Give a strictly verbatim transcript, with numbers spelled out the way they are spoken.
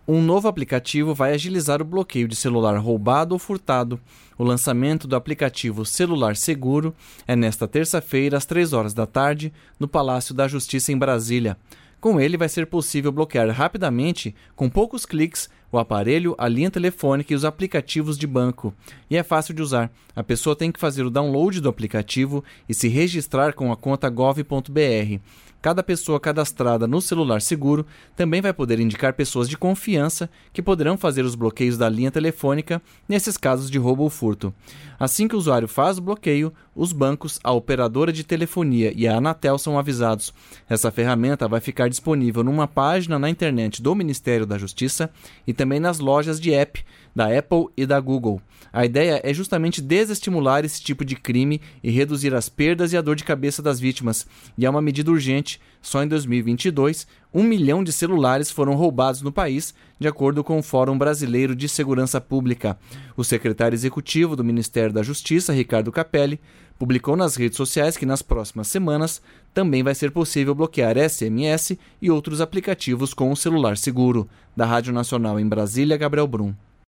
Um novo aplicativo vai agilizar o bloqueio de celular roubado ou furtado. O lançamento do aplicativo Celular Seguro é nesta terça-feira, às três horas da tarde, no Palácio da Justiça em Brasília. Com ele, vai ser possível bloquear rapidamente, com poucos cliques, o aparelho, a linha telefônica e os aplicativos de banco. E é fácil de usar. A pessoa tem que fazer o download do aplicativo e se registrar com a conta gov ponto br. Cada pessoa cadastrada no Celular Seguro também vai poder indicar pessoas de confiança que poderão fazer os bloqueios da linha telefônica nesses casos de roubo ou furto. Assim que o usuário faz o bloqueio, os bancos, a operadora de telefonia e a Anatel são avisados. Essa ferramenta vai ficar disponível numa página na internet do Ministério da Justiça e também nas lojas de app da Apple e da Google. A ideia é justamente desestimular esse tipo de crime e reduzir as perdas e a dor de cabeça das vítimas. E é uma medida urgente. Só em dois mil e vinte e dois, um milhão de celulares foram roubados no país, de acordo com o Fórum Brasileiro de Segurança Pública. O secretário executivo do Ministério da Justiça, Ricardo Capelli, publicou nas redes sociais que nas próximas semanas também vai ser possível bloquear S M S e outros aplicativos com o celular seguro. Da Rádio Nacional em Brasília, Gabriel Brum.